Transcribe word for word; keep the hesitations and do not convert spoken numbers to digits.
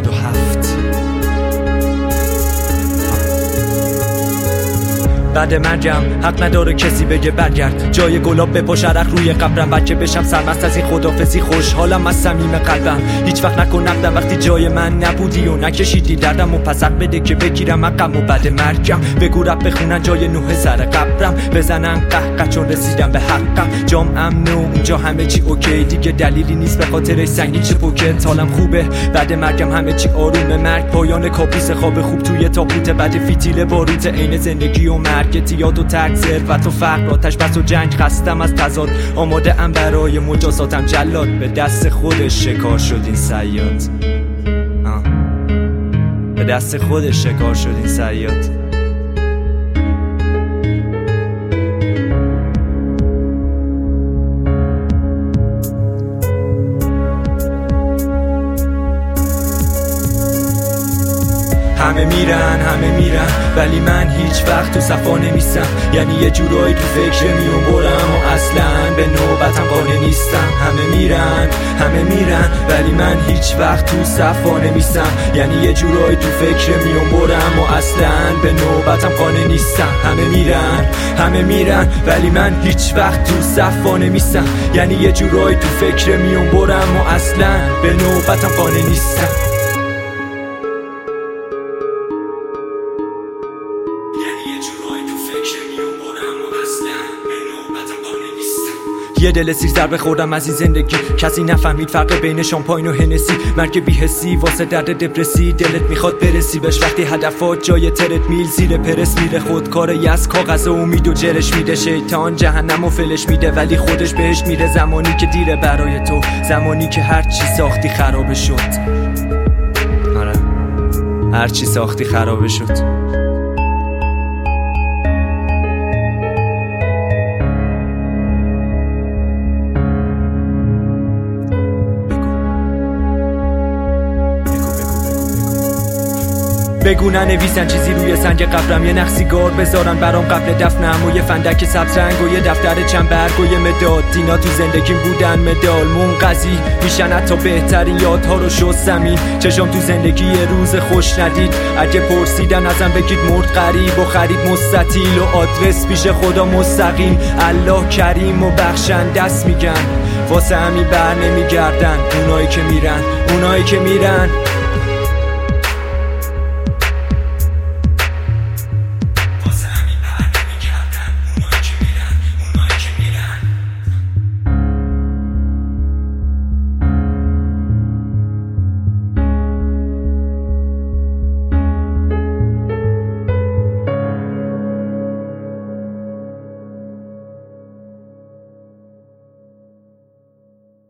هفتاد و هفت. بعد مرگم حق نداره کسی بگه برگرد، جای گلاب بپاش عرق روی قبرم، بچه بشم سرمست از این خدافزی، خوشحالم از صمیم قلبم. هیچ وقت نکن نقدم وقتی جای من نبودی و نکشیدی دردم و پس حق بده که بگیرم حقم و بعد مرگم بگو رب بخونن جای نوح سر قبرم، بزنن قهقه چون رسیدم به حقم. جام امن و اونجا همه چی اوکی، دیگه دلیلی نیست به خاطر سنگین چه پوکت. حالم خوبه بعد مرگم همه چی آرومه، مرگ پایان کابوس خواب خوب توی تابوت، بعد فیتیل باروت عین زندگی و مرگ، یاد و ترک ثروت و فقر، آتش بس و جنگ، خستم از تضاد، آماده ام برای مجازاتم جلاد، به دست خودش شکار شد این صیاد، به دست خودش شکار شد این صیاد. همه میرن همه میرن ولی من هیچ وقت تو صفا نمیستم، یعنی یه جورایی تو فکر میون برم و اصلا به نوبتم قانع نیستم. همه میرن همه میرن ولی من هیچ وقت تو صفا نمیستم، یعنی یه جورایی تو فکر میون برم و اصلا به نوبتم قانع نیستم. همه میرن همه میرن ولی من هیچ وقت تو صفا نمیستم، یعنی یه جورایی تو فکر میون برم و اصلا به نوبتم قانع نیستم. یه دل سیر ضربه خوردم از این زندگی، کسی نفهمید فرق بین شامپاین و هنسی، مرگ بی‌حسی واسه درد دپرسی، دلت میخواد برسی بهش وقتی هدفات جای ترت میل زیر پرس میره، خودکاری از کاغذ و امید و جرش میده، شیطان جهنم و فلش میده ولی خودش بهش میره، زمانی که دیره برای تو، زمانی که هر چی ساختی خرابه شد. آره هر چی ساختی خرابه شد. بگو ننویسن چیزی روی سنگ قبرم، یه نخ سیگار بذارن برام قبل دفنم، و یه فندک سبز رنگ و یه دفتر چند برگ و یه مداد. دینا تو زندگیم بودن مدال منقضی میشن، حتی بهترین یادها رو شد زمین. چشم تو زندگی یه روز خوش ندید، اگه پرسیدن ازم بگید مرد غریب و خرید مستطیل و آدرس پیش خدا مستقیم. الله کریم و بخشنده است میگن، واسه همین بر نمیگردن اونایی که میرن اونایی که میرن